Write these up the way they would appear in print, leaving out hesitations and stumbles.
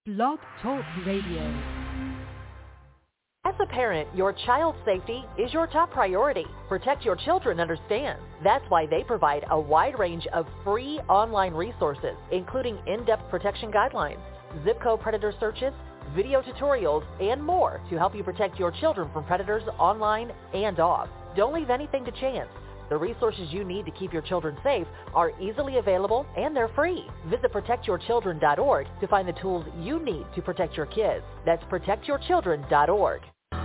Blog Talk Radio. As a parent, your child's safety is your top priority. Protect Your Children understands. That's why they provide a wide range of free online resources, including in-depth protection guidelines, zip code predator searches, video tutorials, and more to help you protect your children from predators online and off. Don't leave anything to chance. The resources you need to keep your children safe are easily available and they're free. Visit protectyourchildren.org to find the tools you need to protect your kids. That's protectyourchildren.org.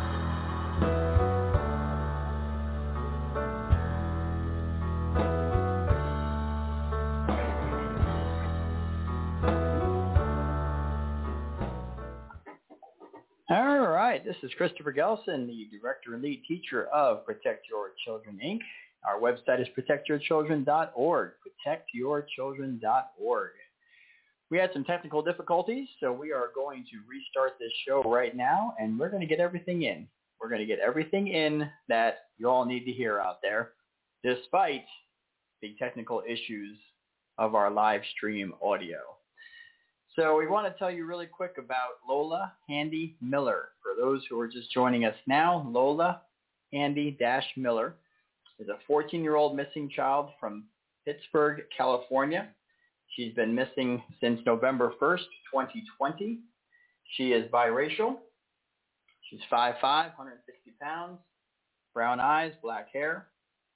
All right, this is Christopher Gelson, the Director and Lead Teacher of Protect Your Children, Inc. Our website is protectyourchildren.org, protectyourchildren.org. We had some technical difficulties, so we are going to restart this show right now, and we're going to get everything in. We're going to get everything in that you all need to hear out there, despite the technical issues of our live stream audio. So we want to tell you really quick about Lola Handy Miller. For those who are just joining us now, Lola Handy-Miller is a 14-year-old missing child from Pittsburgh, California. She's been missing since November 1st, 2020. She is biracial. She's 5'5", 160 pounds, brown eyes, black hair.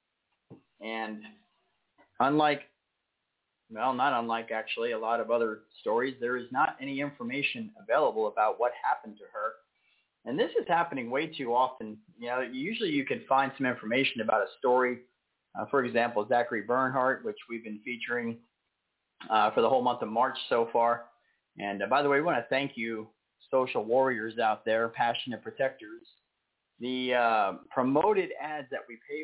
And not unlike actually a lot of other stories, there is not any information available about what happened to her. And this is happening way too often. Usually you can find some information about a story. For example, Zachary Bernhardt, which we've been featuring for the whole month of March so far. And by the way, we want to thank you, social warriors out there, passionate protectors. The promoted ads that we pay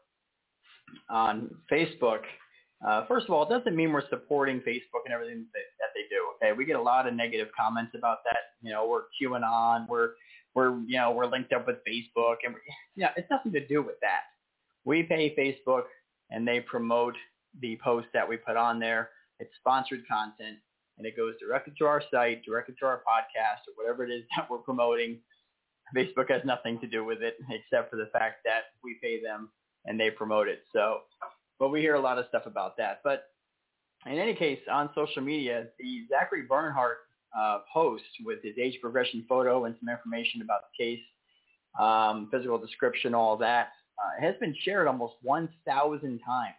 for on Facebook, first of all, it doesn't mean we're supporting Facebook and everything that they do. Okay, we get a lot of negative comments about that. We're QAnon, we're linked up with Facebook, and it's nothing to do with that. We pay Facebook, and they promote the posts that we put on there. It's sponsored content, and it goes directly to our site, directly to our podcast, or whatever it is that we're promoting. Facebook has nothing to do with it, except for the fact that we pay them and they promote it. But we hear a lot of stuff about that. But in any case, on social media, the Zachary Bernhardt post with his age progression photo and some information about the case, physical description, all that, has been shared almost 1,000 times.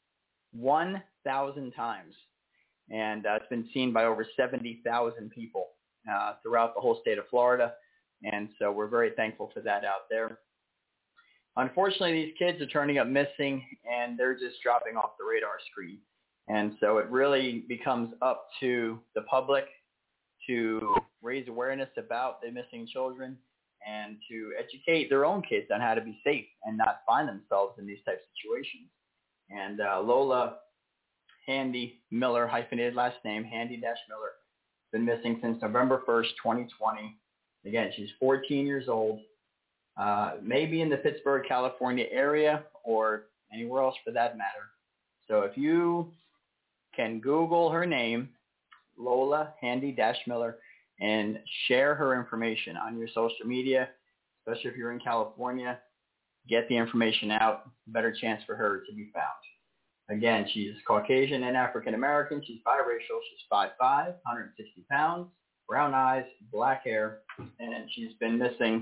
1,000 times. And it's been seen by over 70,000 people throughout the whole state of Florida. And so we're very thankful for that out there. Unfortunately, these kids are turning up missing, and they're just dropping off the radar screen. And so it really becomes up to the public to raise awareness about the missing children and to educate their own kids on how to be safe and not find themselves in these types of situations. And Lola Handy Miller, hyphenated last name, Handy-Miller, been missing since November 1st, 2020. Again, she's 14 years old. Maybe in the Pittsburgh, California area or anywhere else for that matter. So if you can Google her name, Lola Handy-Miller, and share her information on your social media, especially if you're in California, get the information out, better chance for her to be found. Again, she's Caucasian and African American. She's biracial. She's 5'5", 160 pounds, brown eyes, black hair, and she's been missing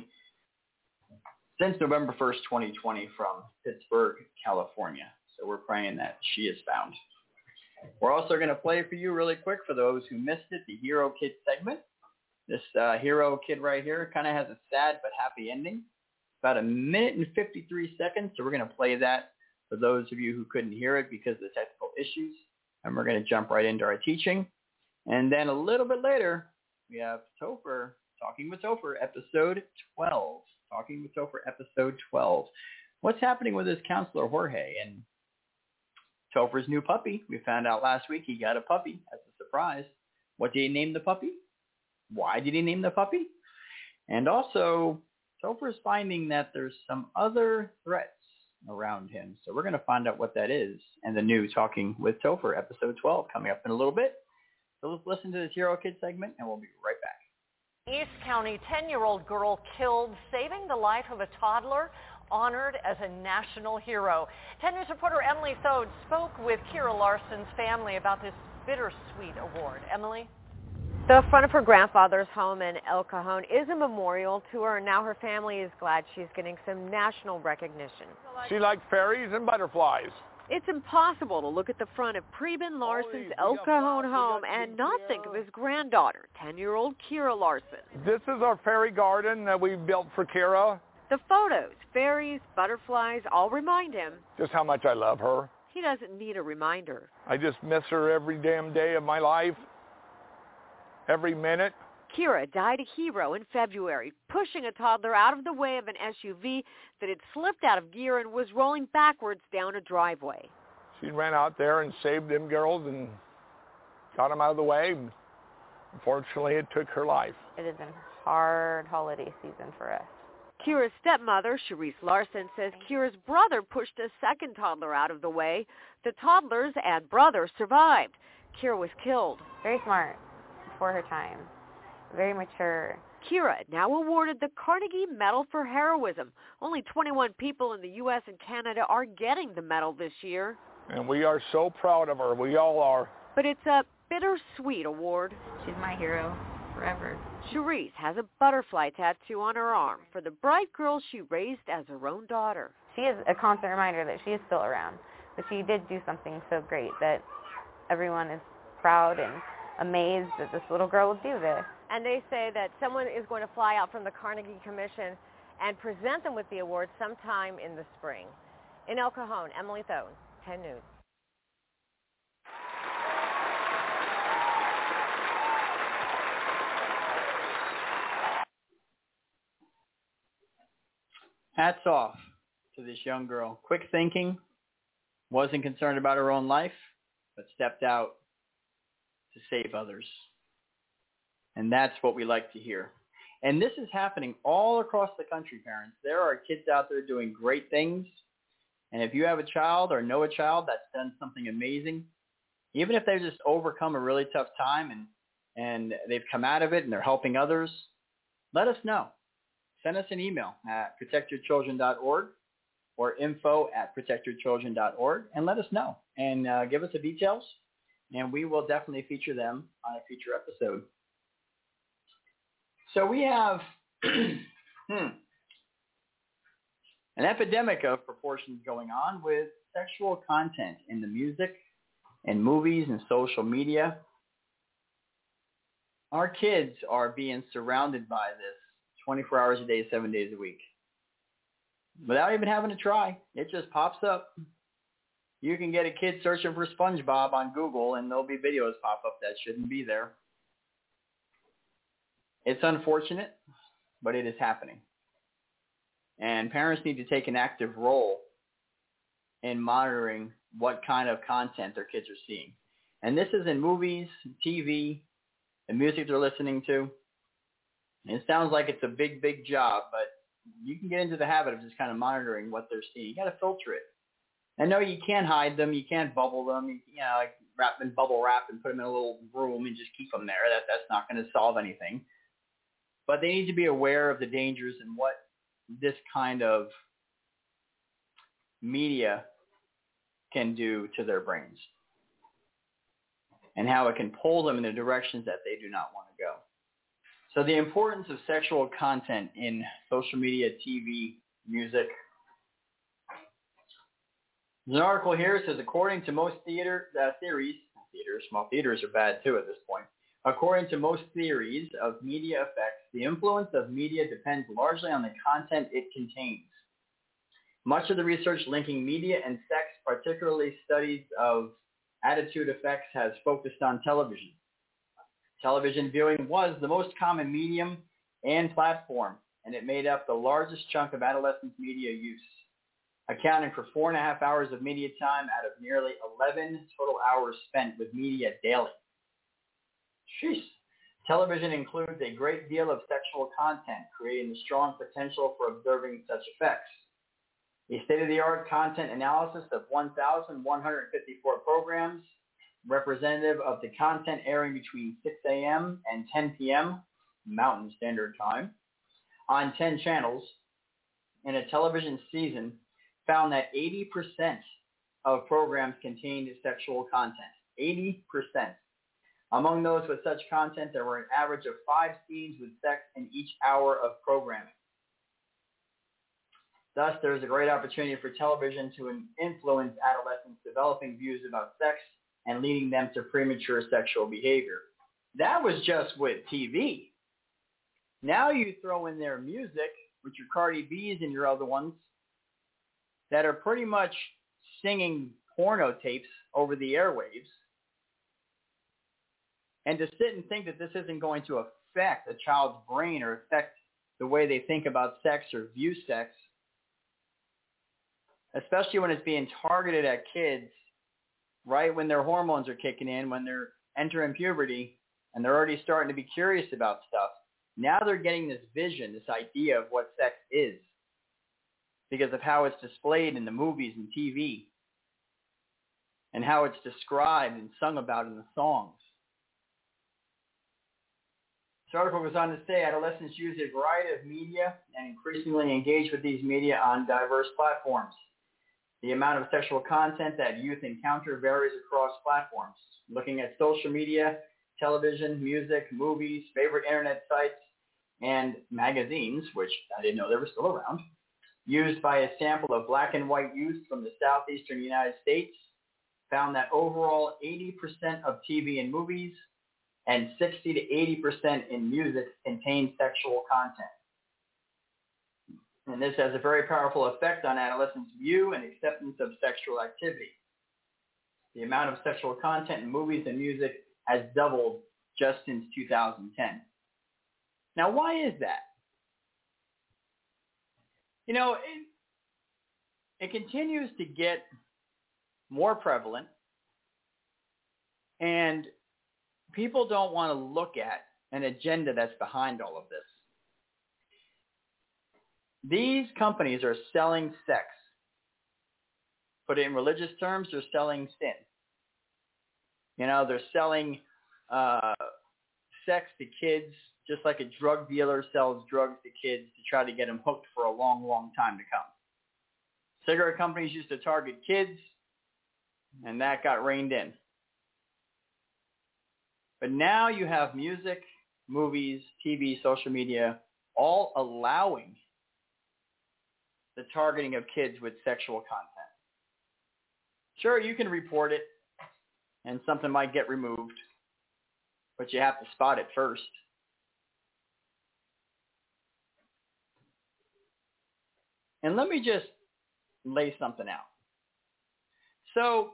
since November 1st, 2020 from Pittsburgh, California. So we're praying that she is found. We're also going to play for you really quick for those who missed it, the Hero Kid segment. This Hero Kid right here kind of has a sad but happy ending. About 1 minute and 53 seconds, so we're going to play that for those of you who couldn't hear it because of the technical issues. And we're going to jump right into our teaching. And then a little bit later, we have Topher, Talking with Topher, episode 12. Talking with Topher, episode 12. What's happening with his counselor, Jorge, and Topher's new puppy? We found out last week he got a puppy as a surprise. What did he name the puppy? Why did he name the puppy? And also, Topher's finding that there's some other threats around him. So we're going to find out what that is. And the new Talking with Topher, episode 12, coming up in a little bit. So let's listen to this Hero Kid segment, and we'll be right back. East County 10-year-old girl killed, saving the life of a toddler, honored as a national hero. 10 News reporter Emily Thode spoke with Kira Larson's family about this bittersweet award. Emily? The front of her grandfather's home in El Cajon is a memorial to her, and now her family is glad she's getting some national recognition. She liked fairies and butterflies. It's impossible to look at the front of Preben Larson's El Cajon home and not think of his granddaughter, 10-year-old Kira Larson. This is our fairy garden that we built for Kira. The photos, fairies, butterflies, all remind him Just how much I love her. he doesn't need a reminder. I just miss her every damn day of my life, every minute. Kira died a hero in February, pushing a toddler out of the way of an SUV that had slipped out of gear and was rolling backwards down a driveway. She ran out there and saved them girls and got them out of the way. Unfortunately, it took her life. It has been a hard holiday season for us. Kira's stepmother, Cherise Larson, says Kira's brother pushed a second toddler out of the way. The toddlers and brother survived. Kira was killed. Very smart for her time. Very mature. Kira now awarded the Carnegie Medal for Heroism. Only 21 people in the U.S. and Canada are getting the medal this year. And we are so proud of her. We all are. But it's a bittersweet award. She's my hero forever. Cherise has a butterfly tattoo on her arm for the bright girl she raised as her own daughter. She is a constant reminder that she is still around. But she did do something so great that everyone is proud and amazed that this little girl would do this. And they say that someone is going to fly out from the Carnegie Commission and present them with the award sometime in the spring. In El Cajon, Emily Thone, 10 News. Hats off to this young girl. Quick thinking, wasn't concerned about her own life, but stepped out to save others. And that's what we like to hear. And this is happening all across the country, parents. There are kids out there doing great things. And if you have a child or know a child that's done something amazing, even if they've just overcome a really tough time and they've come out of it and they're helping others, let us know. Send us an email at protectyourchildren.org or info@protectyourchildren.org and let us know and give us the details. And we will definitely feature them on a future episode. So we have an epidemic of proportions going on with sexual content in the music and movies and social media. Our kids are being surrounded by this 24 hours a day, 7 days a week. Without even having to try. It just pops up. You can get a kid searching for SpongeBob on Google and there'll be videos pop up that shouldn't be there. It's unfortunate, but it is happening. And parents need to take an active role in monitoring what kind of content their kids are seeing. And this is in movies, TV, the music they're listening to. And it sounds like it's a big, big job, but you can get into the habit of just kind of monitoring what they're seeing. You got to filter it. And no, you can't hide them. You can't bubble them. You know, like wrap and bubble wrap and put them in a little room and just keep them there. That's not going to solve anything. But they need to be aware of the dangers and what this kind of media can do to their brains and how it can pull them in the directions that they do not want to go. So the importance of sexual content in social media, TV, music. There's an article here that says, according to most small theaters are bad too at this point. According to most theories of media effects, the influence of media depends largely on the content it contains. Much of the research linking media and sex, particularly studies of attitude effects, has focused on television. Television viewing was the most common medium and platform, and it made up the largest chunk of adolescent media use, accounting for 4.5 hours of media time out of nearly 11 total hours spent with media daily. Sheesh. Television includes a great deal of sexual content, creating a strong potential for observing such effects. A state-of-the-art content analysis of 1,154 programs, representative of the content airing between 6 a.m. and 10 p.m., Mountain Standard Time, on 10 channels in a television season found that 80% of programs contained sexual content. 80%. Among those with such content, there were an average of 5 scenes with sex in each hour of programming. Thus, there is a great opportunity for television to influence adolescents developing views about sex and leading them to premature sexual behavior. That was just with TV. Now you throw in their music, with your Cardi B's and your other ones, that are pretty much singing porno tapes over the airwaves. And to sit and think that this isn't going to affect a child's brain or affect the way they think about sex or view sex, especially when it's being targeted at kids right when their hormones are kicking in, when they're entering puberty, and they're already starting to be curious about stuff. Now they're getting this vision, this idea of what sex is because of how it's displayed in the movies and TV and how it's described and sung about in the songs. This article goes on to say adolescents use a variety of media and increasingly engage with these media on diverse platforms. The amount of sexual content that youth encounter varies across platforms. Looking at social media, television, music, movies, favorite internet sites, and magazines, which I didn't know they were still around, used by a sample of black and white youth from the southeastern United States, found that overall 80% of TV and movies and 60 to 80% in music contain sexual content. And this has a very powerful effect on adolescents' view and acceptance of sexual activity. The amount of sexual content in movies and music has doubled just since 2010. Now, why is that? You know, it continues to get more prevalent, and people don't want to look at an agenda that's behind all of this. These companies are selling sex. Put it in religious terms, they're selling sin. You know, they're selling sex to kids just like a drug dealer sells drugs to kids to try to get them hooked for a long, long time to come. Cigarette companies used to target kids, and that got reined in. But now you have music, movies, TV, social media, all allowing the targeting of kids with sexual content. Sure, you can report it, and something might get removed, but you have to spot it first. And let me just lay something out. So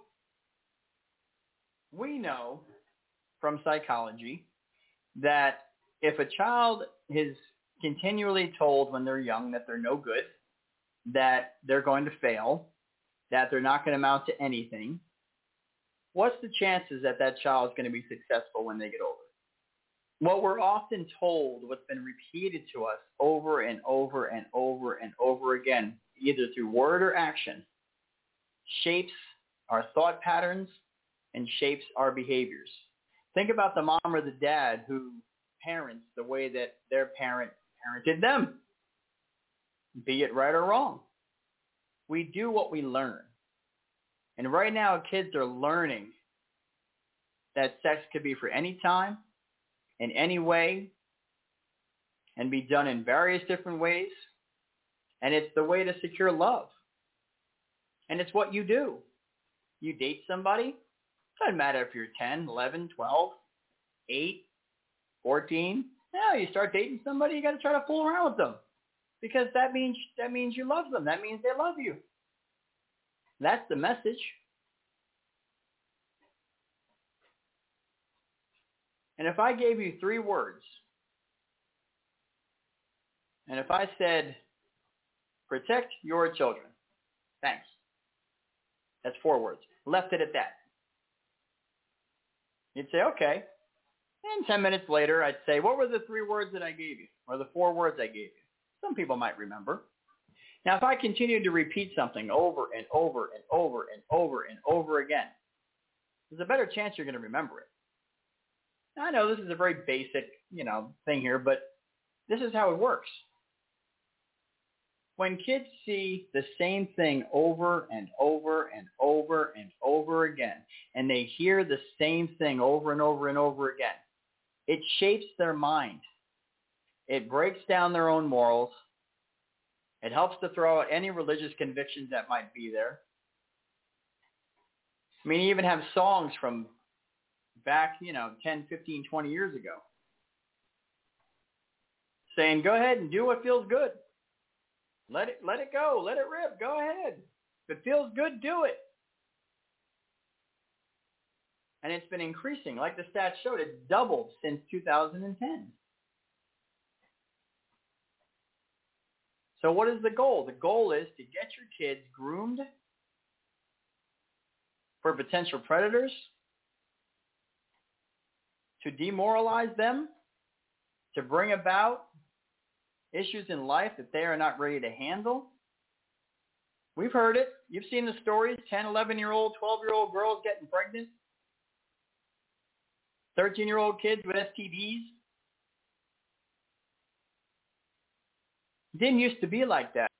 we know from psychology that if a child is continually told when they're young that they're no good, that they're going to fail, that they're not going to amount to anything, what's the chances that that child is going to be successful when they get older? What we're often told, what's been repeated to us over and over and over and over again, either through word or action, shapes our thought patterns and shapes our behaviors. Think about the mom or the dad who parents the way that their parent parented them, be it right or wrong. We do what we learn. And right now, kids are learning that sex could be for any time, in any way, and be done in various different ways. And it's the way to secure love. And it's what you do. You date somebody. Doesn't matter if you're 10, 11, 12, 8, 14. No, you start dating somebody, you got to try to fool around with them. Because that means you love them. That means they love you. That's the message. And if I gave you 3 words, and if I said, protect your children, thanks. That's 4 words. Left it at that. You'd say, okay. And 10 minutes later, I'd say, what were the 3 words that I gave you? Or the 4 words I gave you? Some people might remember. Now, if I continue to repeat something over and over and over and over and over again, there's a better chance you're going to remember it. Now, I know this is a very basic, thing here, but this is how it works. When kids see the same thing over and over and over and over again, and they hear the same thing over and over and over again, it shapes their mind. It breaks down their own morals. It helps to throw out any religious convictions that might be there. I mean, you even have songs from back, 10, 15, 20 years ago saying, go ahead and do what feels good. Let it go. Let it rip. Go ahead. If it feels good, do it. And it's been increasing. Like the stats showed, it's doubled since 2010. So what is the goal? The goal is to get your kids groomed for potential predators, to demoralize them, to bring about issues in life that they are not ready to handle. We've heard it. You've seen the stories, 10, 11-year-old, 12-year-old girls getting pregnant, 13-year-old kids with STDs. It didn't used to be like that.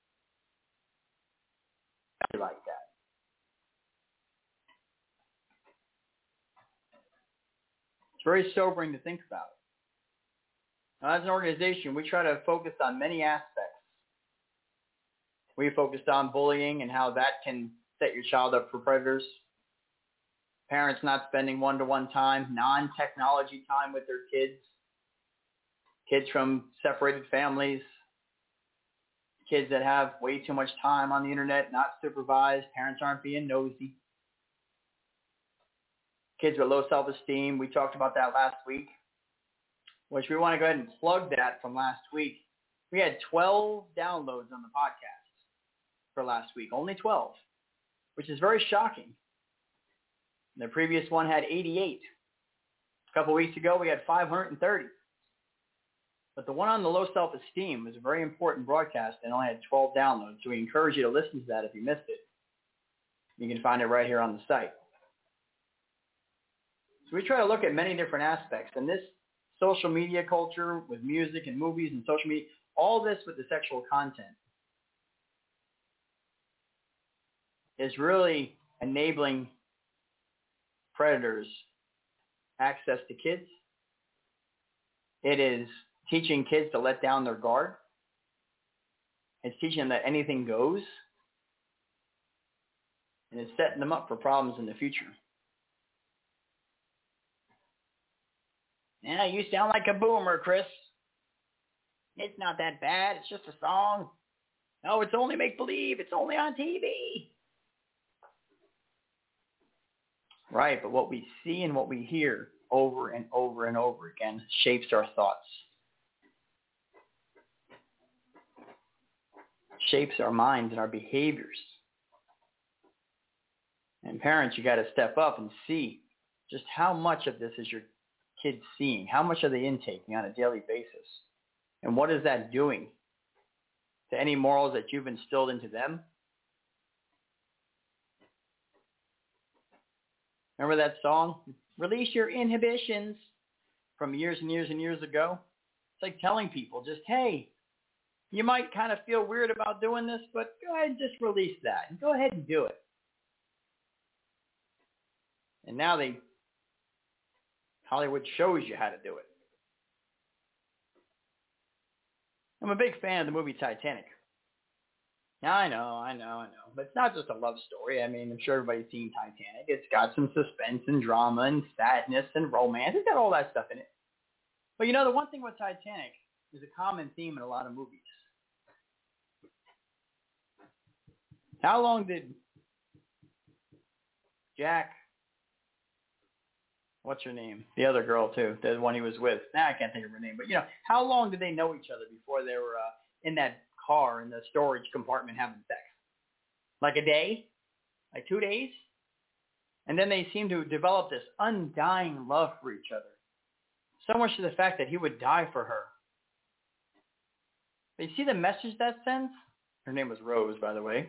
It's very sobering to think about. Now, as an organization, we try to focus on many aspects. We focused on bullying and how that can set your child up for predators. Parents not spending one-to-one time, non-technology time with their kids. Kids from separated families. Kids that have way too much time on the internet, not supervised. Parents aren't being nosy. Kids with low self-esteem. We talked about that last week, which we want to go ahead and plug that from last week. We had 12 downloads on the podcast for last week, only 12, which is very shocking. The previous one had 88. A couple weeks ago, we had 530. But the one on the low self-esteem was a very important broadcast and only had 12 downloads. So we encourage you to listen to that if you missed it. You can find it right here on the site. So we try to look at many different aspects. And this social media culture with music and movies and social media, all this with the sexual content is really enabling predators access to kids. It is teaching kids to let down their guard. It's teaching them that anything goes. And it's setting them up for problems in the future. Yeah, you sound like a boomer, Chris. It's not that bad. It's just a song. No, it's only make-believe. It's only on TV. Right, but what we see and what we hear over and over and over again shapes our thoughts. Shapes our minds and our behaviors. And parents, you got to step up and see just how much of this is your kids seeing. How much are they intaking on a daily basis? And what is that doing to any morals that you've instilled into them? Remember that song, Release Your Inhibitions, from years and years and years ago? It's like telling people just, hey, you might kind of feel weird about doing this, but go ahead and just release that and go ahead and do it. And now Hollywood shows you how to do it. I'm a big fan of the movie Titanic. Now, I know. But it's not just a love story. I mean, I'm sure everybody's seen Titanic. It's got some suspense and drama and sadness and romance. It's got all that stuff in it. But the one thing with Titanic is a common theme in a lot of movies. How long did Jack, what's her name? The other girl, too, the one he was with. Now I can't think of her name. But, how long did they know each other before they were in that car in the storage compartment having sex? Like a day? Like 2 days? And then they seemed to develop this undying love for each other. So much to the fact that he would die for her. But you see the message that sends? Her name was Rose, by the way.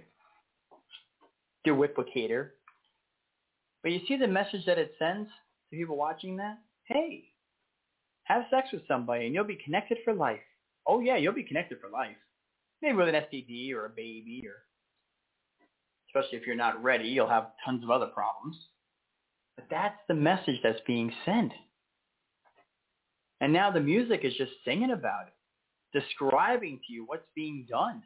Duplicator. But you see the message that it sends to people watching that? hey, have sex with somebody and you'll be connected for life. Oh, yeah, you'll be connected for life. Maybe with an STD or a baby, or especially if you're not ready, you'll have tons of other problems. But that's the message that's being sent. And now the music is just singing about it, describing to you what's being done.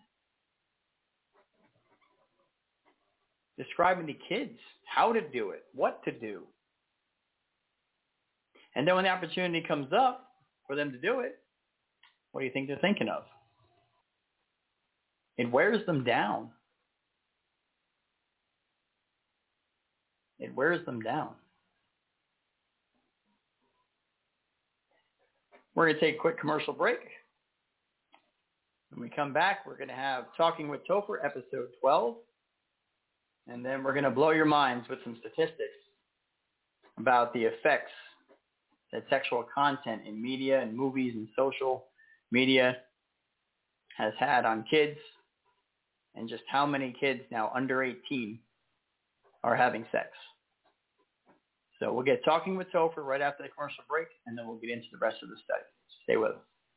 Describing to kids how to do it, what to do. And then when the opportunity comes up for them to do it, what do you think they're thinking of? It wears them down. It wears them down. We're going to take a quick commercial break. When we come back, we're going to have Talking with Topher, episode 12. And then we're going to blow your minds with some statistics about the effects that sexual content in media and movies and social media has had on kids, and just how many kids now under 18 are having sex. So we'll get Talking with Topher right after the commercial break, and then we'll get into the rest of the study. Stay with us.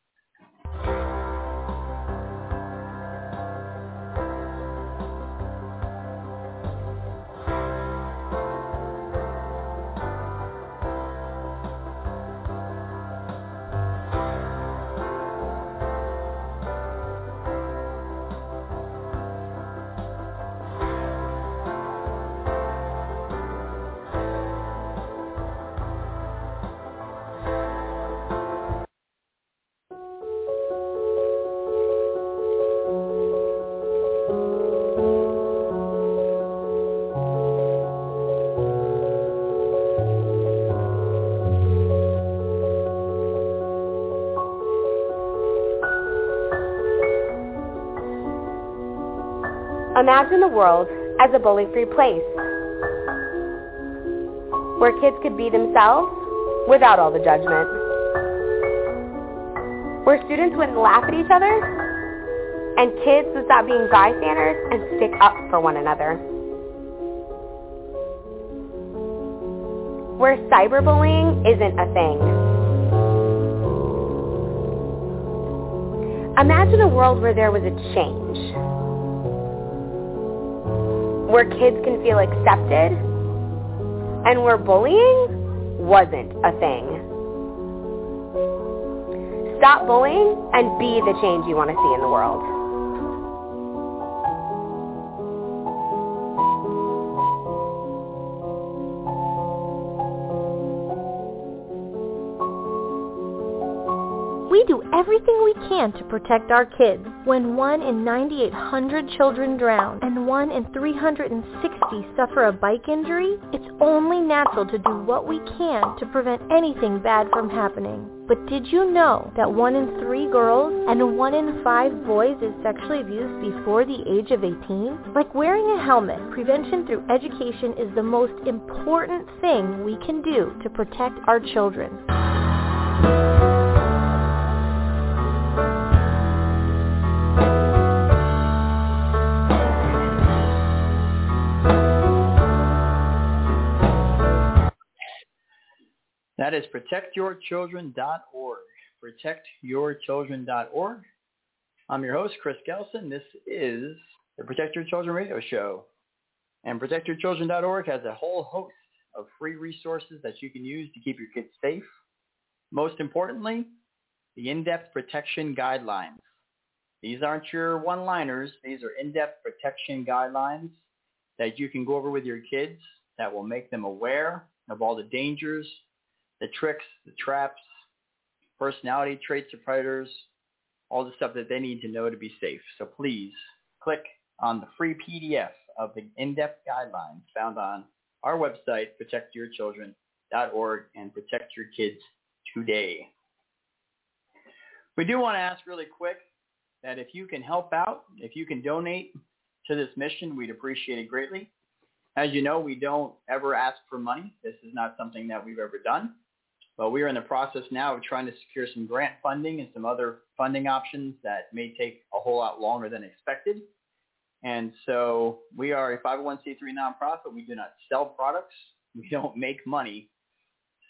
Imagine the world as a bully-free place, where kids could be themselves without all the judgment, where students wouldn't laugh at each other, and kids would stop being bystanders and stick up for one another, where cyberbullying isn't a thing. Imagine a world where there was a change, where kids can feel accepted, and where bullying wasn't a thing. Stop bullying and be the change you want to see in the world. We do everything we can to protect our kids. When 1 in 9,800 children drown and 1 in 360 suffer a bike injury, it's only natural to do what we can to prevent anything bad from happening. But did you know that 1 in 3 girls and 1 in 5 boys is sexually abused before the age of 18? Like wearing a helmet, prevention through education is the most important thing we can do to protect our children. That is protectyourchildren.org. Protectyourchildren.org. I'm your host, Chris Gelson. This is the Protect Your Children radio show. And protectyourchildren.org has a whole host of free resources that you can use to keep your kids safe. Most importantly, the in-depth protection guidelines. These aren't your one-liners. These are in-depth protection guidelines that you can go over with your kids that will make them aware of all the dangers, the tricks, the traps, personality traits of predators, all the stuff that they need to know to be safe. So please click on the free PDF of the in-depth guidelines found on our website, protectyourchildren.org, and protect your kids today. We do want to ask really quick that if you can help out, if you can donate to this mission, we'd appreciate it greatly. As you know, we don't ever ask for money. This is not something that we've ever done. But we are in the process now of trying to secure some grant funding and some other funding options that may take a whole lot longer than expected. And so we are a 501c3 nonprofit. We do not sell products. We don't make money.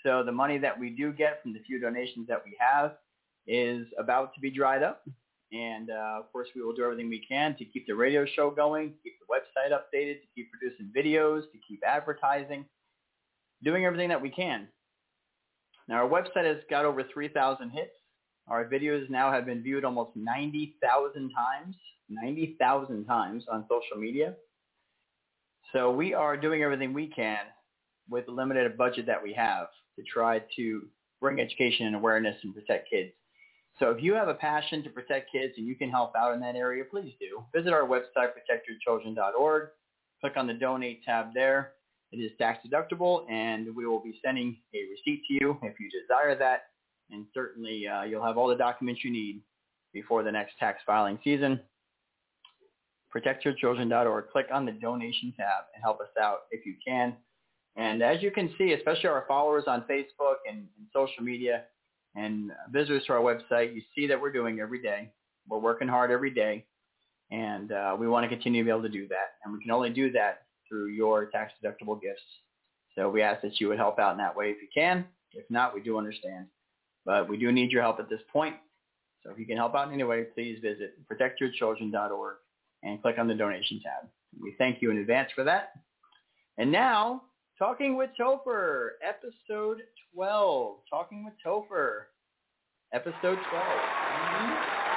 So the money that we do get from the few donations that we have is about to be dried up. And, of course, we will do everything we can to keep the radio show going, to keep the website updated, to keep producing videos, to keep advertising, doing everything that we can. Now, our website has got over 3,000 hits. Our videos now have been viewed almost 90,000 times on social media. So we are doing everything we can with the limited budget that we have to try to bring education and awareness and protect kids. So if you have a passion to protect kids and you can help out in that area, please do. Visit our website, protectyourchildren.org. Click on the Donate tab there. It is tax deductible, and we will be sending a receipt to you if you desire that. And certainly you'll have all the documents you need before the next tax filing season. Protectyourchildren.org. Click on the Donation tab and help us out if you can. And as you can see, especially our followers on Facebook and social media and visitors to our website, you see that we're doing every day. We're working hard every day, and we want to continue to be able to do that. And we can only do that through your tax-deductible gifts. So we ask that you would help out in that way if you can. If not, we do understand. But we do need your help at this point. So if you can help out in any way, please visit protectyourchildren.org and click on the Donation tab. We thank you in advance for that. And now, Talking with Topher, Episode 12. Talking with Topher, Episode 12. Mm-hmm.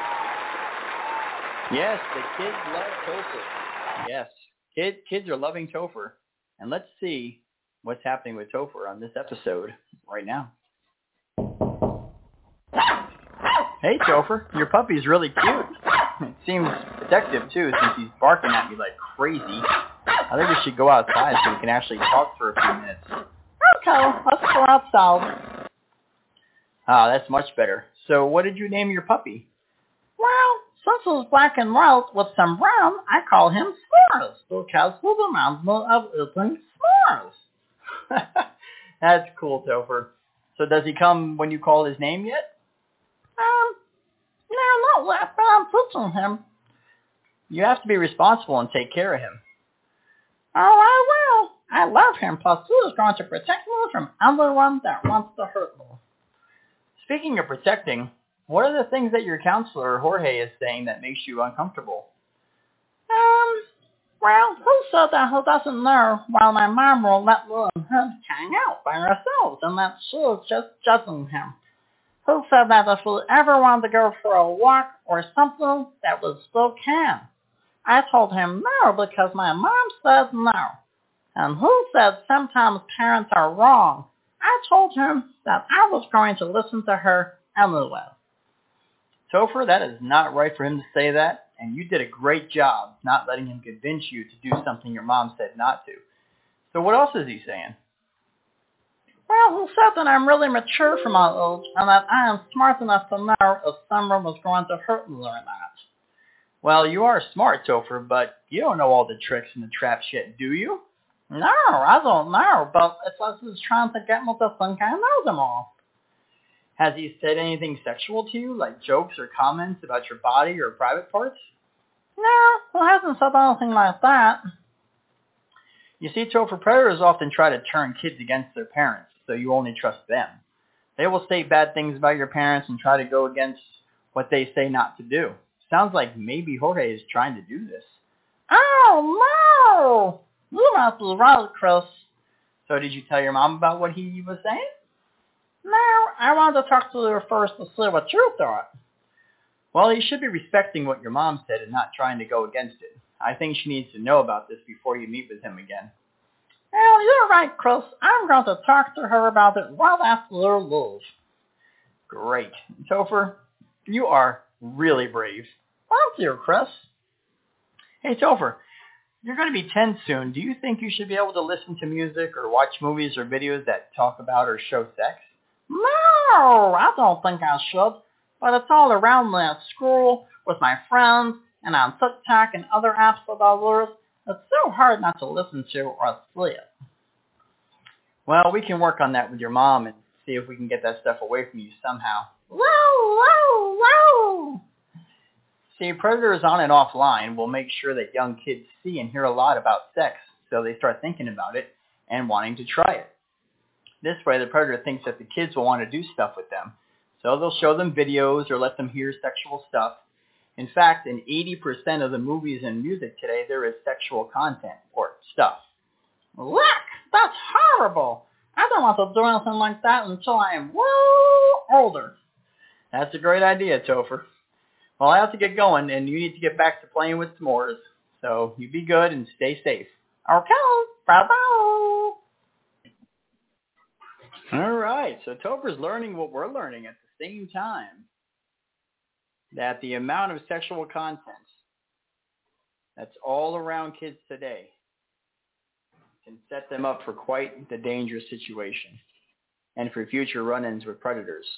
Yes, the kids love Topher. Yes, kids are loving Topher. And let's see what's happening with Topher on this episode right now. Hey, Topher, your puppy's really cute. It seems protective, too, since he's barking at you like crazy. I think we should go outside so we can actually talk for a few minutes. Okay, let's go outside. Ah, that's much better. So what did you name your puppy? Well, since he's black and white with some brown, I call him S'mores, because he reminds me of eating s'mores. That's cool, Topher. So does he come when you call his name yet? No, not yet, but I'm teaching him. You have to be responsible and take care of him. Oh, I will. I love him, plus he is going to protect me from anyone that wants to hurt me. Speaking of protecting, what are the things that your counselor, Jorge, is saying that makes you uncomfortable? Well, who said that he doesn't know while my mom will let me and him hang out by ourselves and that she is just judging him? Who said that if we ever wanted to go for a walk or something, that we still can? I told him no because my mom said no. And who said sometimes parents are wrong? I told him that I was going to listen to her anyway. Topher, that is not right for him to say that, and you did a great job not letting him convince you to do something your mom said not to. So what else is he saying? Well, he said that I'm really mature for my age and that I am smart enough to know if someone was going to hurt me or not. Well, you are smart, Topher, but you don't know all the tricks and the traps yet, do you? No, I don't know, but it's like he's trying to get me to think I know them all. Has he said anything sexual to you, like jokes or comments about your body or private parts? No, he hasn't said anything like that. You see, Topher, predators often try to turn kids against their parents, so you only trust them. They will say bad things about your parents and try to go against what they say not to do. Sounds like maybe Jorge is trying to do this. Oh, no! You must be right, Chris. So did you tell your mom about what he was saying? No, I wanted to talk to her first to see what you thought. Well, you should be respecting what your mom said and not trying to go against it. I think she needs to know about this before you meet with him again. Well, you're right, Chris. I'm going to talk to her about it right after you leave. Great. Topher, you are really brave. Thank you, Chris. Hey, Topher, you're going to be 10 soon. Do you think you should be able to listen to music or watch movies or videos that talk about or show sex? No, I don't think I should. But it's all around me at school, with my friends, and on TikTok and other apps that I use. It's so hard not to listen to or see it. Well, we can work on that with your mom and see if we can get that stuff away from you somehow. Whoa, whoa, whoa! See, predators on and offline will make sure that young kids see and hear a lot about sex, so they start thinking about it and wanting to try it. This way, the predator thinks that the kids will want to do stuff with them. So they'll show them videos or let them hear sexual stuff. In fact, in 80% of the movies and music today, there is sexual content or stuff. Look, that's horrible. I don't want to do anything like that until I am well older. That's a great idea, Topher. Well, I have to get going, and you need to get back to playing with s'mores. So you be good and stay safe. Okay, bye-bye. All right, so Topher's learning what we're learning at the same time. That the amount of sexual content that's all around kids today can set them up for quite the dangerous situation and for future run-ins with predators.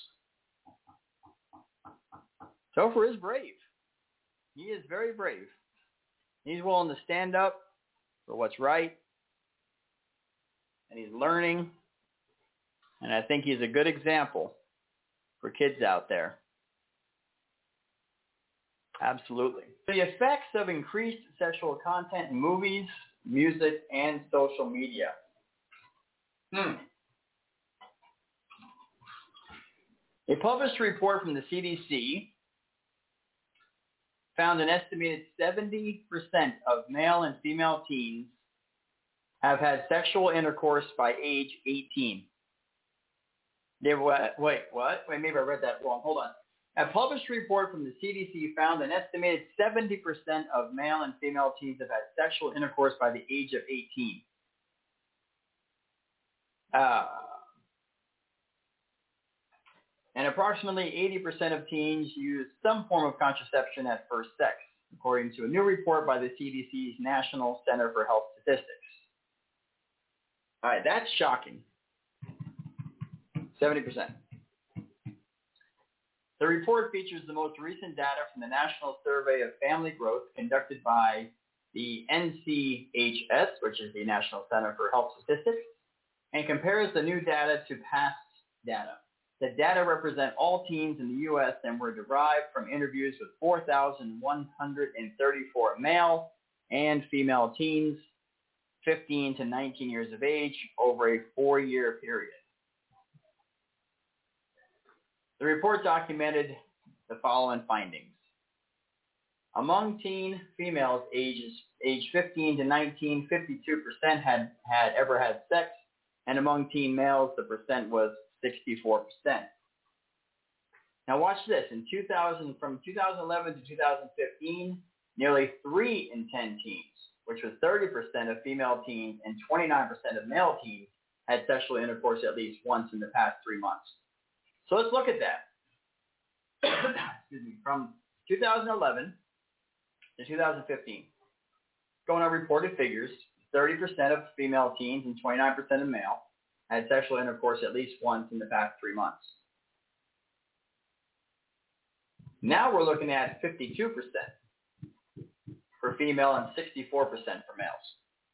Topher is brave. He is very brave. He's willing to stand up for what's right, and he's learning, and I think he's a good example for kids out there. Absolutely. The effects of increased sexual content in movies, music, and social media. A published report from the CDC found an estimated 70% of male and female teens have had sexual intercourse by age 18. Wait, what? Wait, maybe I read that wrong. Hold on. A published report from the CDC found an estimated 70% of male and female teens have had sexual intercourse by the age of 18. And approximately 80% of teens use some form of contraception at first sex, according to a new report by the CDC's National Center for Health Statistics. All right, that's shocking. 70%. The report features the most recent data from the National Survey of Family Growth conducted by the NCHS, which is the National Center for Health Statistics, and compares the new data to past data. The data represent all teens in the U.S. and were derived from interviews with 4,134 male and female teens, 15 to 19 years of age, over a 4-year period. The report documented the following findings. Among teen females aged 15 to 19, 52% had ever had sex, and among teen males, the percent was 64%. Now watch this. From 2011 to 2015, nearly 3 in 10 teens, which was 30% of female teens and 29% of male teens, had sexual intercourse at least once in the past 3 months. So let's look at that. Excuse me. From 2011 to 2015, going on reported figures, 30% of female teens and 29% of male had sexual intercourse at least once in the past 3 months. Now we're looking at 52% for female and 64% for males.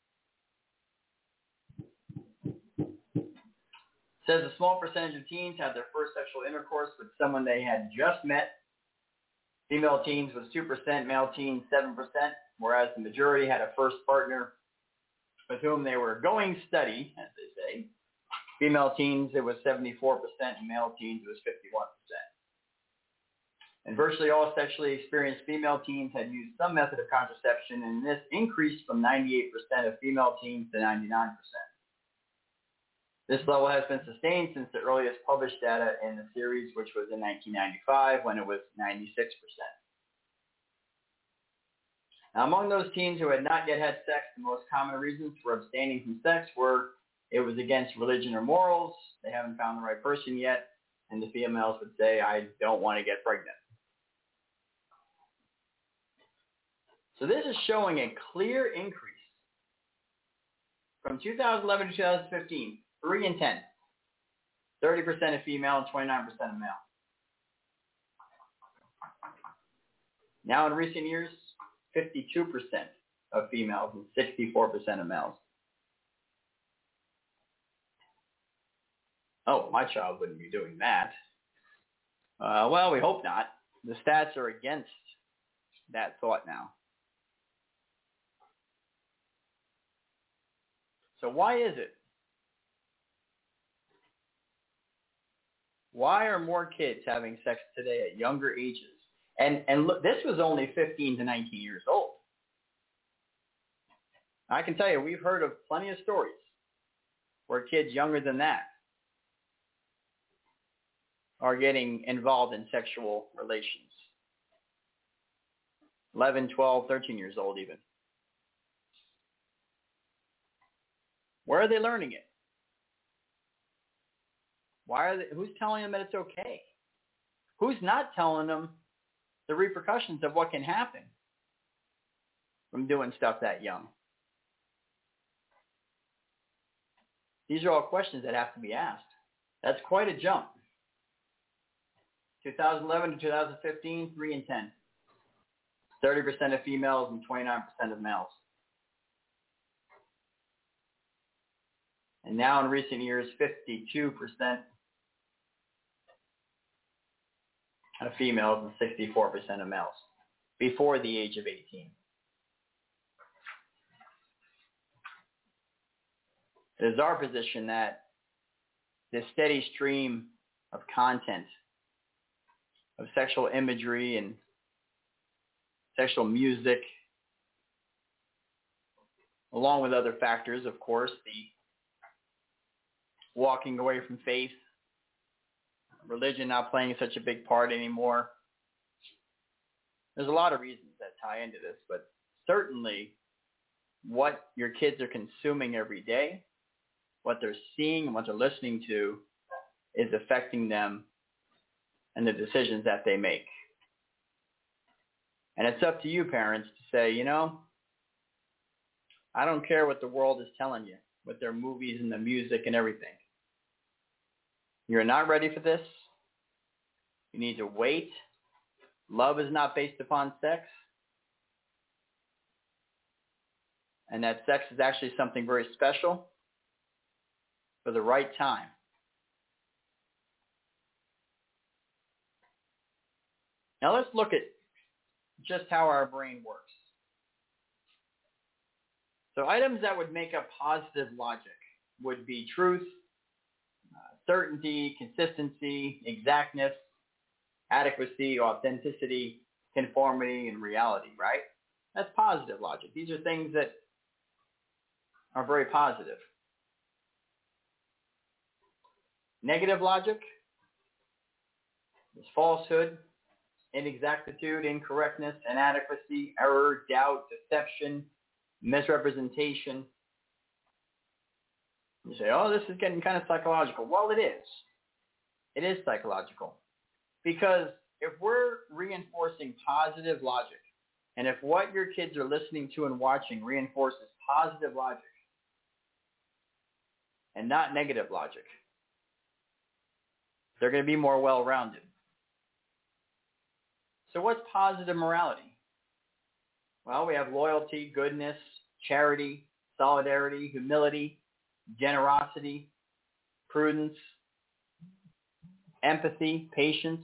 Says a small percentage of teens had their first sexual intercourse with someone they had just met. Female teens was 2%, male teens 7%, whereas the majority had a first partner with whom they were going steady, as they say. Female teens, it was 74%, and male teens, it was 51%. And virtually all sexually experienced female teens had used some method of contraception, and this increased from 98% of female teens to 99%. This level has been sustained since the earliest published data in the series, which was in 1995, when it was 96%. Now, among those teens who had not yet had sex, the most common reasons for abstaining from sex were it was against religion or morals, they haven't found the right person yet, and the females would say, I don't want to get pregnant. So this is showing a clear increase from 2011 to 2015. 3 in 10, 30% of female and 29% of male. Now in recent years, 52% of females and 64% of males. Oh, my child wouldn't be doing that. Well, we hope not. The stats are against that thought now. So why is it Why are more kids having sex today at younger ages? And look, this was only 15 to 19 years old. I can tell you, we've heard of plenty of stories where kids younger than that are getting involved in sexual relations. 11, 12, 13 years old even. Where are they learning it? Who's telling them that it's okay? Who's not telling them the repercussions of what can happen from doing stuff that young? These are all questions that have to be asked. That's quite a jump. 2011 to 2015, 3 in 10. 30% of females and 29% of males. And now in recent years, 52% of females and 64% of males before the age of 18. It is our position that this steady stream of content, of sexual imagery and sexual music, along with other factors, of course, the walking away from faith, religion not playing such a big part anymore. There's a lot of reasons that tie into this, but certainly what your kids are consuming every day, what they're seeing and what they're listening to is affecting them and the decisions that they make. And it's up to you, parents, to say, I don't care what the world is telling you, with their movies and the music and everything. You're not ready for this. You need to wait. Love is not based upon sex. And that sex is actually something very special for the right time. Now let's look at just how our brain works. So items that would make up positive logic would be truth, certainty, consistency, exactness, adequacy, authenticity, conformity, and reality, right? That's positive logic. These are things that are very positive. Negative logic is falsehood, inexactitude, incorrectness, inadequacy, error, doubt, deception, misrepresentation. You say, oh, this is getting kind of psychological. Well, it is. It is psychological. Because if we're reinforcing positive logic, and if what your kids are listening to and watching reinforces positive logic and not negative logic, they're going to be more well-rounded. So what's positive morality? Well, we have loyalty, goodness, charity, solidarity, humility, generosity, prudence, empathy, patience.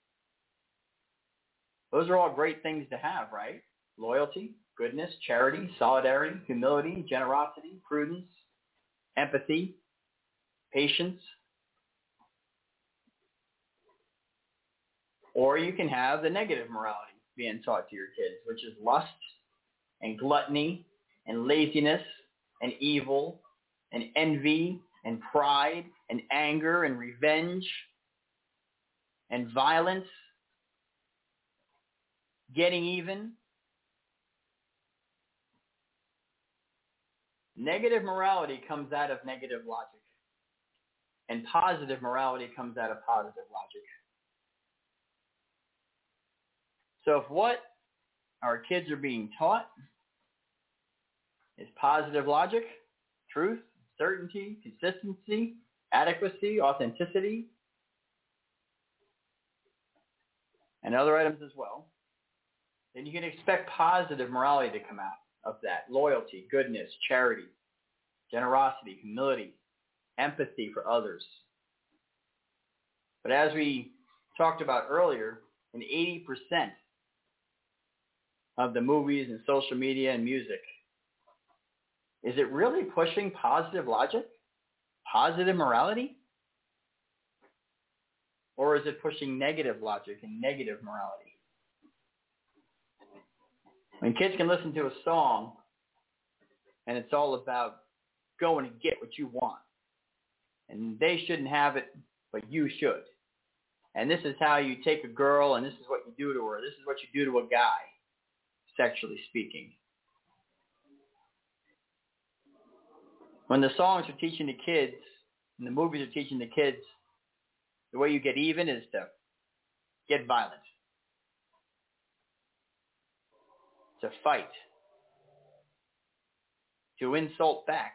Those are all great things to have, right? Loyalty, goodness, charity, solidarity, humility, generosity, prudence, empathy, patience. Or you can have the negative morality being taught to your kids, which is lust and gluttony and laziness and evil and envy and pride and anger and revenge and violence, getting even. Negative morality comes out of negative logic, and positive morality comes out of positive logic. So if what our kids are being taught is positive logic, truth, certainty, consistency, adequacy, authenticity, and other items as well, then you can expect positive morality to come out of that. Loyalty, goodness, charity, generosity, humility, empathy for others. But as we talked about earlier, in 80% of the movies and social media and music, is it really pushing positive logic? Positive morality? Or is it pushing negative logic and negative morality? When kids can listen to a song and it's all about going to get what you want, and they shouldn't have it, but you should. And this is how you take a girl, and this is what you do to her. This is what you do to a guy, sexually speaking. When the songs are teaching the kids, and the movies are teaching the kids, the way you get even is to get violent, to fight, to insult back.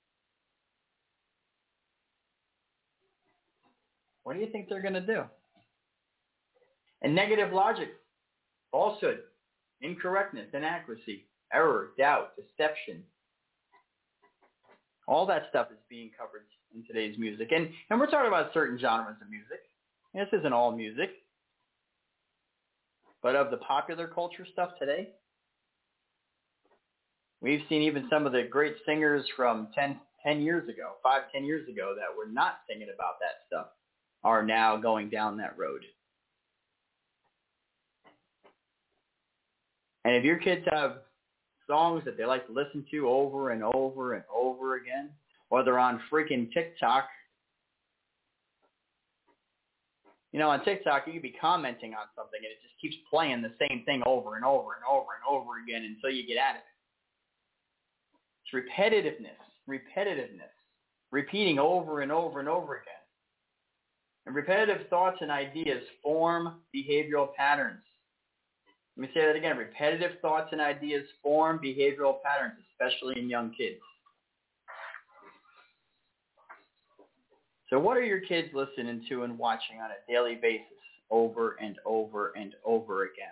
What do you think they're going to do? And negative logic, falsehood, incorrectness, inaccuracy, error, doubt, deception. All that stuff is being covered in today's music. And we're talking about certain genres of music. This isn't all music. But of the popular culture stuff today, we've seen even some of the great singers from 10 years ago, 5-10 years ago, that were not singing about that stuff are now going down that road. And if your kids have songs that they like to listen to over and over and over again, or they're on freaking TikTok, on TikTok you could be commenting on something and it just keeps playing the same thing over and over and over and over again until you get at it. It's repetitiveness, repeating over and over and over again. And repetitive thoughts and ideas form behavioral patterns. Let me say that again. Repetitive thoughts and ideas form behavioral patterns, especially in young kids. So what are your kids listening to and watching on a daily basis over and over and over again?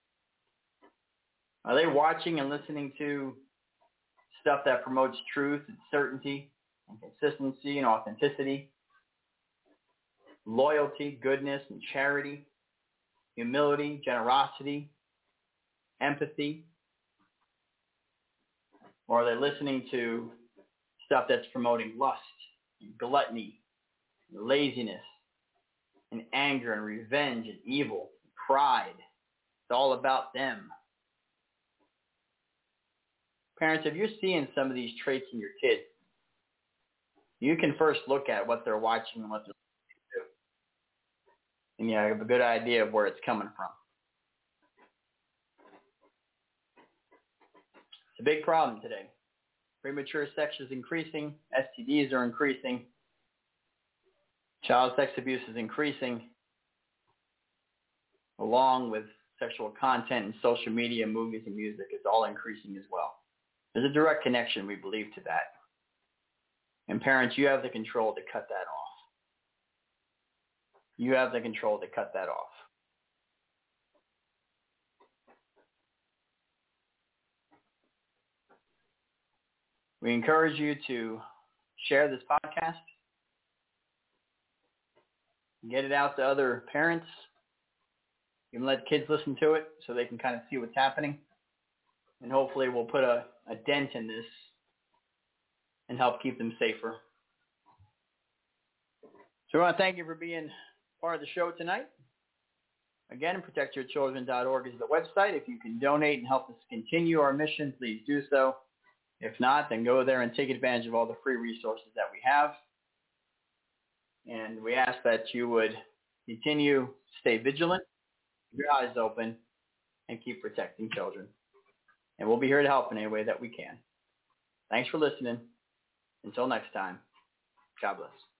Are they watching and listening to stuff that promotes truth and certainty and consistency and authenticity, loyalty, goodness, and charity, humility, generosity, empathy? Or are they listening to stuff that's promoting lust and gluttony, and laziness, and anger and revenge and evil and pride? It's all about them. Parents, if you're seeing some of these traits in your kids, you can first look at what they're watching and what they're listening to. And you have a good idea of where it's coming from. It's a big problem today. Premature sex is increasing. STDs are increasing. Child sex abuse is increasing, along with sexual content and social media, movies, and music is all increasing as well. There's a direct connection, we believe, to that. And parents, you have the control to cut that off. You have the control to cut that off. We encourage you to share this podcast. Get it out to other parents. You can let kids listen to it so they can kind of see what's happening. And hopefully we'll put a dent in this and help keep them safer. So we want to thank you for being part of the show tonight. Again, protectyourchildren.org is the website. If you can donate and help us continue our mission, please do so. If not, then go there and take advantage of all the free resources that we have. And we ask that you would continue to stay vigilant, keep your eyes open, and keep protecting children. And we'll be here to help in any way that we can. Thanks for listening. Until next time, God bless.